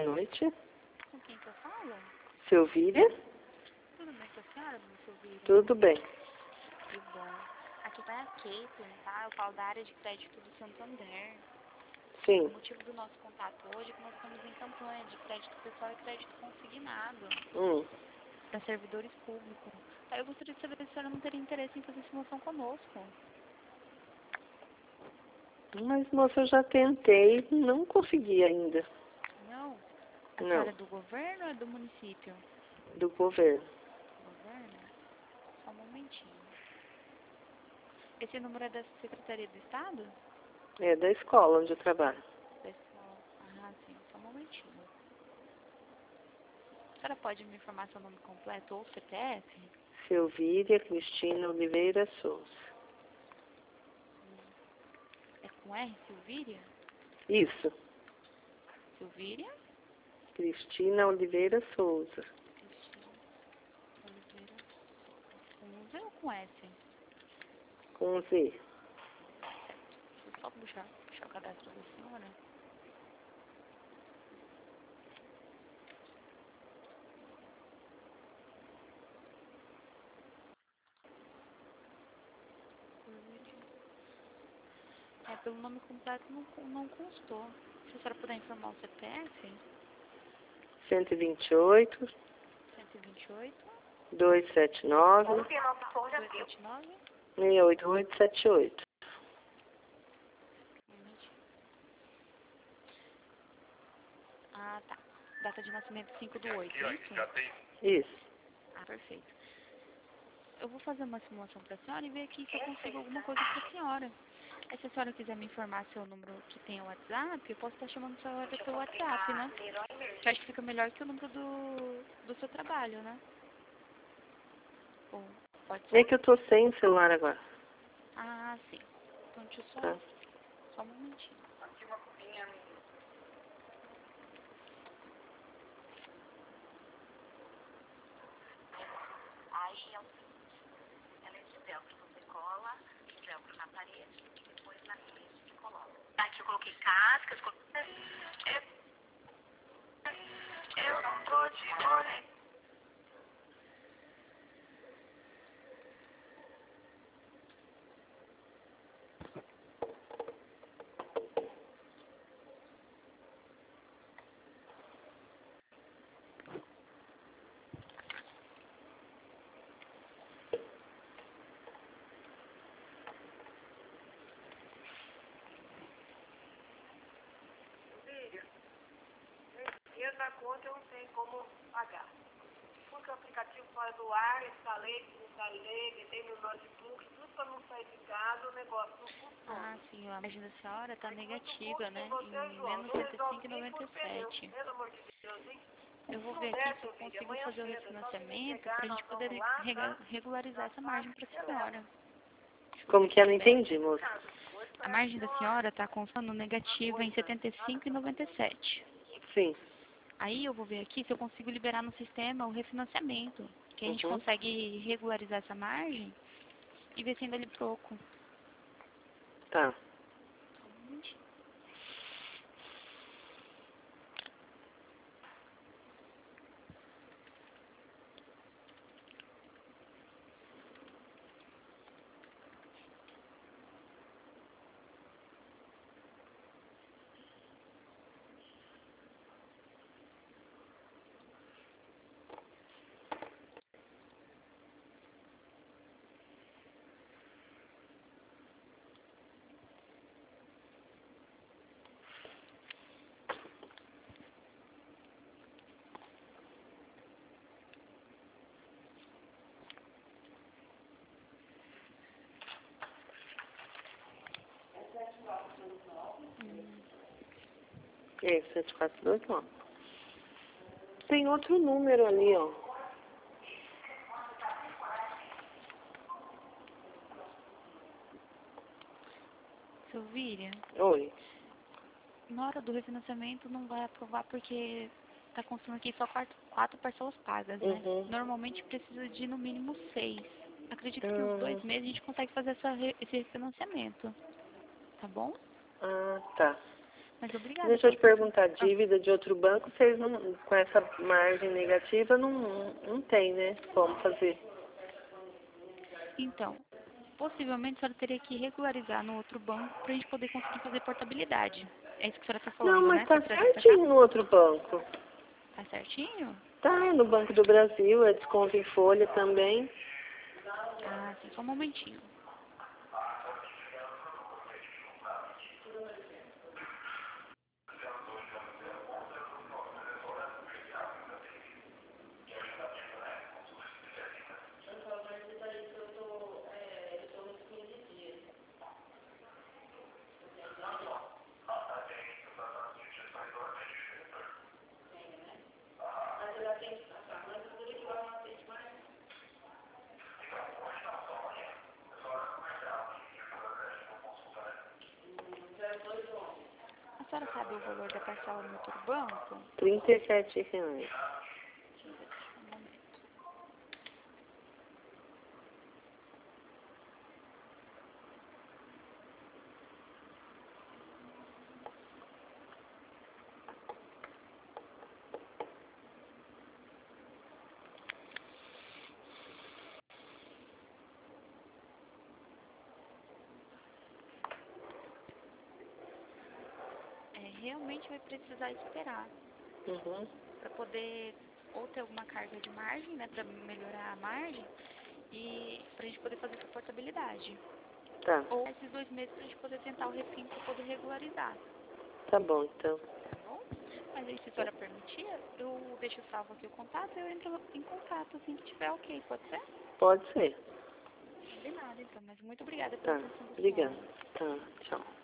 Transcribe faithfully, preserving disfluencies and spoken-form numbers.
noite. Com quem que eu falo? Silvíria? Tudo bem com a senhora, dona Silvíria? Tudo bem. Que bom. Aqui vai a Caitlin, tá? Eu falo da área de crédito do Santander. Sim. O motivo do nosso contato hoje é que nós estamos em campanha de crédito pessoal e crédito consignado Hum. para servidores públicos. Aí eu gostaria de saber se a senhora não teria interesse em fazer simulação conosco. Mas, moça, eu já tentei, não consegui ainda. Não? A Não. senhora é do governo ou é do município? Do governo. Governo? Só um momentinho. Esse número é da Secretaria do Estado? É da escola onde eu trabalho. Da escola. Ah, sim. Só um momentinho. A senhora pode me informar seu nome completo ou C P F? Silvíria Cristina Oliveira Souza. É com R, Silvíria? Isso. Silvíria? Cristina Oliveira Souza. Cristina Oliveira. Com Z ou com S? Com Z. Deixa eu só puxar, puxar o cadastro da senhora. É, pelo nome completo não, não constou. Se a senhora puder informar o C P F? cento e vinte e oito, cento e vinte e oito, duzentos e setenta e nove, duzentos e setenta e nove. seis oito oito sete oito. Ah, tá. Data de nascimento cinco do oito, é isso? Isso. Ah, perfeito. Eu vou fazer uma simulação para a senhora e ver aqui se eu consigo alguma coisa para a senhora. Aí se a senhora quiser me informar seu número que tem o WhatsApp, eu posso estar chamando a senhora pelo WhatsApp, né? Que eu acho que fica melhor que o número do, do seu trabalho, né? Ou pode ser? É que eu tô sem celular agora. Ah, sim. Então deixa eu só, Tá. só um momentinho. Aí é o seguinte, ela é de velcro, você cola velcro na parede e depois na rede e coloca. Aqui eu coloquei cascas, coloquei... Eu não tô de mole. Dinheiro na conta eu não tenho como pagar. Porque o aplicativo fora do ar, instalei, instalei, tem no notebook, tudo para não sair de casa, o negócio não funciona. Ah, sim, a margem da senhora tá negativa, né? Você, Em João, menos não cento e cinco resolve vírgula nem noventa por e pneu. sete. Pelo amor de Deus, hein? Eu vou Não ver aqui se desce, eu filha, consigo amanhã fazer o cedo, só se me refinanciamento pegar, pra gente nós poder vamos lá, rega- tá? regularizar essa margem pra Você senhora. leva. Deixa eu Como ver que é? Não aqui. entendi, moça. A margem da senhora tá constando negativa em setenta e cinco vírgula noventa e sete. Sim. Aí eu vou ver aqui se eu consigo liberar no sistema o refinanciamento. Que a gente Uhum. consegue regularizar essa margem e ver se ainda lhe troco. Tá. Só um momentinho. É, sete quatro dois nove. Tem outro número ali, ó. Silvíria, Oi. na hora do refinanciamento não vai aprovar porque está constando aqui só quatro, quatro parcelas pagas, né? Uhum. Normalmente precisa de no mínimo seis. Acredito que uns dois Ah, meses a gente consegue fazer essa, re- esse refinanciamento. Tá bom? ah, tá. Mas obrigada. Deixa eu te pela- perguntar, dívida de outro banco, vocês não, com essa margem negativa não, não tem, né? Como fazer? Então, possivelmente a senhora teria que regularizar no outro banco para a gente poder conseguir fazer portabilidade. É isso que a senhora está falando, Não, mas né? tá Pra trazer pra cá? certinho no outro banco. Tá certinho? Tá, no Banco do Brasil, é desconto em folha também. Ah, sim, só um momentinho. A senhora sabe o valor da parcela no outro banco? trinta e sete reais. Um momento. É, realmente vai precisar esperar Uhum. para poder ou ter alguma carga de margem, né, para melhorar a margem e para a gente poder fazer essa portabilidade. Tá, Ou esses dois meses para a gente poder tentar o refim para poder regularizar, tá bom então. tá bom? Mas aí, se a senhora permitir, eu deixo salvo aqui o contato e eu entro em contato assim que tiver ok, pode ser? Pode ser. De nada, então, mas muito obrigada pela Tá, atenção da obrigada. senhora. Tá, tchau.